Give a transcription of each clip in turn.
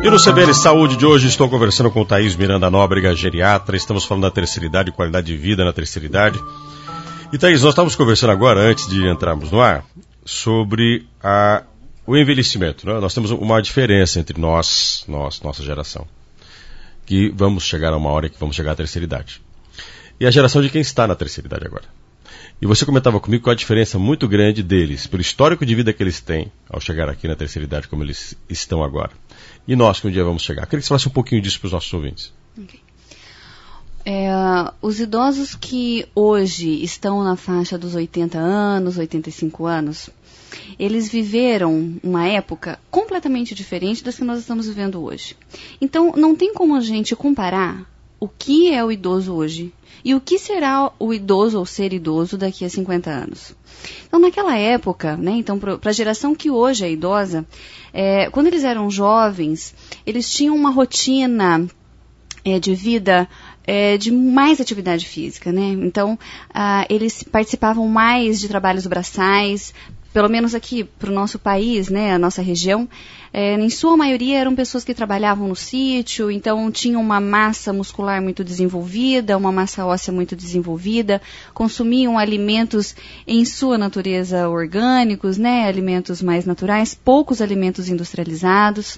E no CBN Saúde de hoje estou conversando com Thaís Miranda Nóbrega, geriatra. Estamos falando da terceira idade, qualidade de vida na terceira idade. E Thaís, nós estávamos conversando agora, antes de entrarmos no ar, sobre o envelhecimento, né? Nós temos uma diferença entre nossa geração, que vamos chegar a uma hora que vamos chegar à terceira idade, e a geração de quem está na terceira idade agora. E você comentava comigo com a diferença muito grande deles, pelo histórico de vida que eles têm ao chegar aqui na terceira idade, como eles estão agora. E nós, que um dia vamos chegar. Queria que você falasse um pouquinho disso para os nossos ouvintes. Okay. Os idosos que hoje estão na faixa dos 80 anos, 85 anos, eles viveram uma época completamente diferente das que nós estamos vivendo hoje. Então, não tem como a gente comparar o que é o idoso hoje e o que será o idoso ou ser idoso daqui a 50 anos. Então, naquela época, né, então, para a geração que hoje é idosa, quando eles eram jovens, eles tinham uma rotina de vida de mais atividade física, né? Então, eles participavam mais de trabalhos braçais, pelo menos aqui para o nosso país, né, a nossa região, em sua maioria eram pessoas que trabalhavam no sítio, então tinham uma massa muscular muito desenvolvida, uma massa óssea muito desenvolvida, consumiam alimentos em sua natureza orgânicos, né, alimentos mais naturais, poucos alimentos industrializados.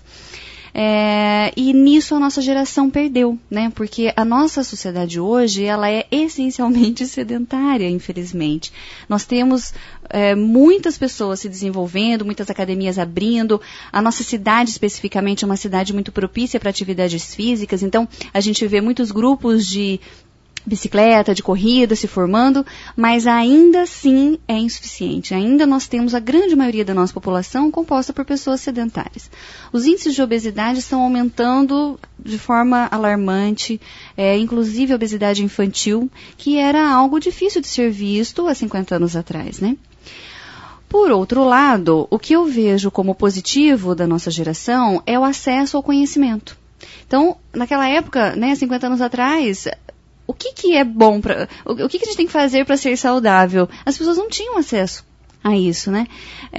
E nisso a nossa geração perdeu, né? Porque a nossa sociedade hoje, ela é essencialmente sedentária, infelizmente. Nós temos muitas pessoas se desenvolvendo, muitas academias abrindo. A nossa cidade, especificamente, é uma cidade muito propícia para atividades físicas. Então, a gente vê muitos grupos de bicicleta, de corrida se formando, mas ainda assim é insuficiente. Ainda nós temos a grande maioria da nossa população composta por pessoas sedentárias. Os índices de obesidade estão aumentando de forma alarmante, inclusive a obesidade infantil, que era algo difícil de ser visto há 50 anos atrás, né? Por outro lado, o que eu vejo como positivo da nossa geração é o acesso ao conhecimento. Então, naquela época, né, 50 anos atrás, o que é bom o que a gente tem que fazer para ser saudável? As pessoas não tinham acesso a isso, né?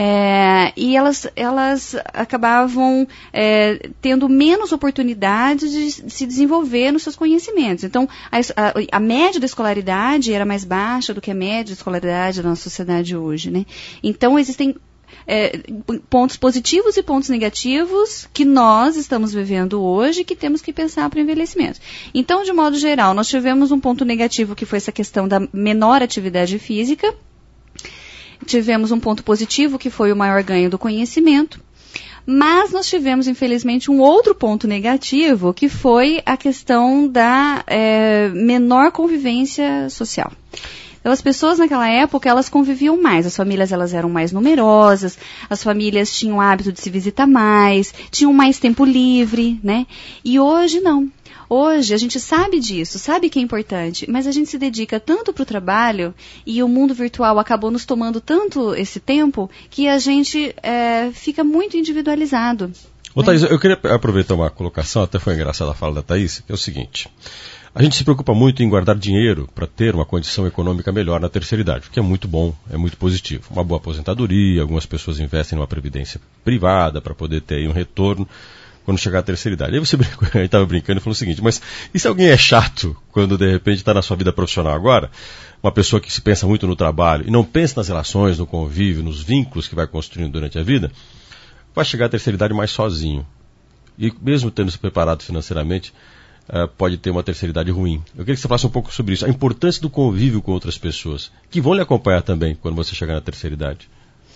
E elas acabavam tendo menos oportunidades de se desenvolver nos seus conhecimentos. Então, a média da escolaridade era mais baixa do que a média da escolaridade da nossa sociedade hoje, né? Então, existem pontos positivos e pontos negativos que nós estamos vivendo hoje e que temos que pensar para o envelhecimento. Então, de modo geral, nós tivemos um ponto negativo que foi essa questão da menor atividade física. Tivemos um ponto positivo que foi o maior ganho do conhecimento. Mas nós tivemos, infelizmente, um outro ponto negativo que foi a questão da menor convivência social. Então, as pessoas naquela época, elas conviviam mais, as famílias elas eram mais numerosas, as famílias tinham o hábito de se visitar mais, tinham mais tempo livre, né? E hoje não. Hoje a gente sabe disso, sabe que é importante, mas a gente se dedica tanto para o trabalho e o mundo virtual acabou nos tomando tanto esse tempo que a gente fica muito individualizado. Ô, Thaís, eu queria aproveitar uma colocação, até foi engraçada a fala da Thaís, que é o seguinte: a gente se preocupa muito em guardar dinheiro para ter uma condição econômica melhor na terceira idade, o que é muito bom, é muito positivo. Uma boa aposentadoria, algumas pessoas investem numa previdência privada para poder ter aí um retorno quando chegar à terceira idade. Aí você estava brincando e falou o seguinte: mas e se alguém é chato quando de repente está na sua vida profissional agora, uma pessoa que se pensa muito no trabalho e não pensa nas relações, no convívio, nos vínculos que vai construindo durante a vida, vai chegar à terceira idade mais sozinho. E mesmo tendo se preparado financeiramente, pode ter uma terceira idade ruim. Eu queria que você falasse um pouco sobre isso, a importância do convívio com outras pessoas, que vão lhe acompanhar também quando você chegar na terceira idade.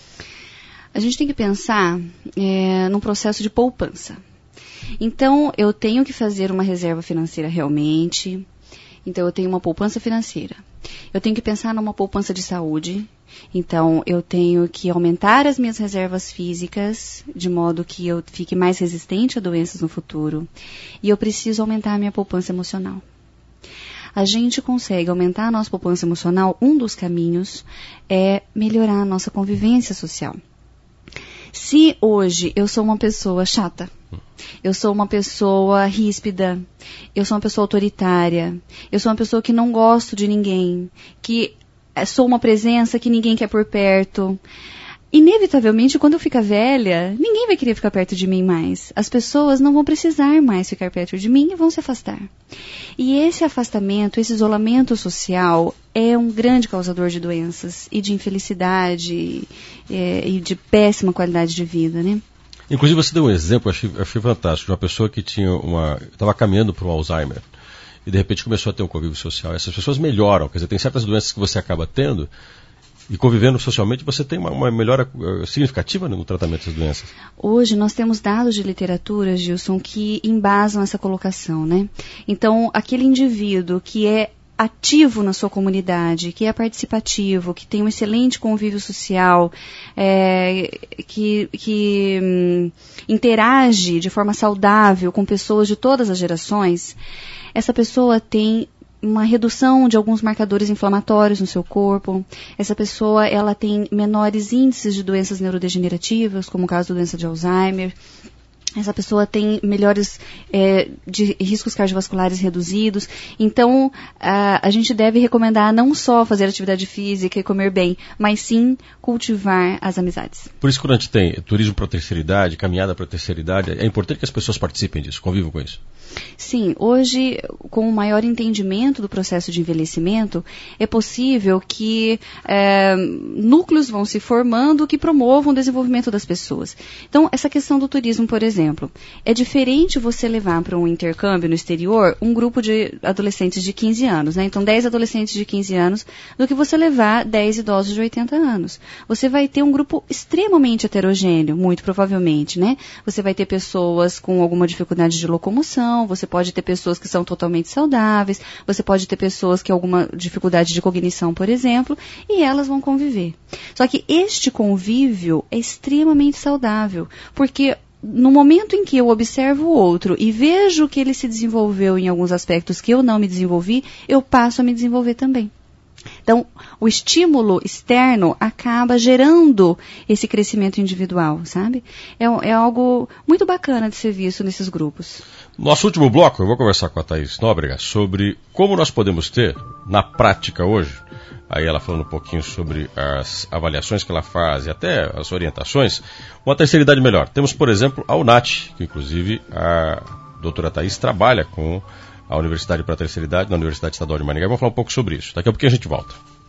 A gente tem que pensar num processo de poupança. Então, eu tenho que fazer uma reserva financeira realmente. Então, eu tenho uma poupança financeira. Eu tenho que pensar numa poupança de saúde. Então, eu tenho que aumentar as minhas reservas físicas, de modo que eu fique mais resistente a doenças no futuro. E eu preciso aumentar a minha poupança emocional. A gente consegue aumentar a nossa poupança emocional, um dos caminhos é melhorar a nossa convivência social. Se hoje eu sou uma pessoa chata, eu sou uma pessoa ríspida, eu sou uma pessoa autoritária, eu sou uma pessoa que não gosto de ninguém, que sou uma presença que ninguém quer por perto, inevitavelmente, quando eu ficar velha, ninguém vai querer ficar perto de mim mais. As pessoas não vão precisar mais ficar perto de mim e vão se afastar. E esse afastamento, esse isolamento social é um grande causador de doenças e de infelicidade e de péssima qualidade de vida, né? Inclusive, você deu um exemplo, achei fantástico, de uma pessoa que estava caminhando para o Alzheimer e de repente começou a ter um convívio social. Essas pessoas melhoram, quer dizer, tem certas doenças que você acaba tendo e convivendo socialmente você tem uma melhora significativa no tratamento dessas doenças. Hoje nós temos dados de literatura, Gilson, que embasam essa colocação, né? Então, aquele indivíduo que é ativo na sua comunidade, que é participativo, que tem um excelente convívio social, que interage de forma saudável com pessoas de todas as gerações, essa pessoa tem uma redução de alguns marcadores inflamatórios no seu corpo. Essa pessoa ela tem menores índices de doenças neurodegenerativas, como o caso da doença de Alzheimer. Essa pessoa tem melhores de riscos cardiovasculares reduzidos. Então, a gente deve recomendar não só fazer atividade física e comer bem, mas sim cultivar as amizades. Por isso, quando a gente tem turismo para a terceira idade, caminhada para a terceira idade, é importante que as pessoas participem disso, convivam com isso. Sim, hoje, com o maior entendimento do processo de envelhecimento, é possível que núcleos vão se formando que promovam o desenvolvimento das pessoas. Então, essa questão do turismo, por exemplo, é diferente você levar para um intercâmbio no exterior um grupo de adolescentes de 15 anos, né? Então, 10 adolescentes de 15 anos, do que você levar 10 idosos de 80 anos. Você vai ter um grupo extremamente heterogêneo, muito provavelmente, né? Você vai ter pessoas com alguma dificuldade de locomoção, você pode ter pessoas que são totalmente saudáveis, você pode ter pessoas que têm alguma dificuldade de cognição, por exemplo, e elas vão conviver. Só que este convívio é extremamente saudável, porque no momento em que eu observo o outro e vejo que ele se desenvolveu em alguns aspectos que eu não me desenvolvi, eu passo a me desenvolver também. Então, o estímulo externo acaba gerando esse crescimento individual, sabe? É algo muito bacana de ser visto nesses grupos. Nosso último bloco, eu vou conversar com a Thaís Nóbrega sobre como nós podemos ter, na prática hoje, aí ela falando um pouquinho sobre as avaliações que ela faz e até as orientações, uma terceira idade melhor. Temos, por exemplo, a UNAT, que inclusive a doutora Thaís trabalha com a Universidade para a Terceira Idade, na Universidade Estadual de Maringá. Vamos falar um pouco sobre isso. Daqui a pouquinho a gente volta.